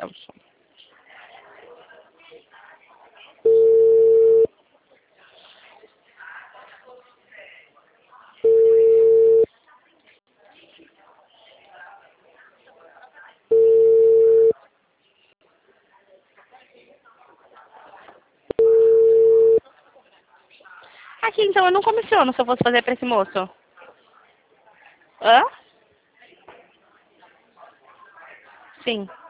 Elson. Aqui, então, eu não comissiono se eu fosse fazer pra esse moço. Hã? Sim.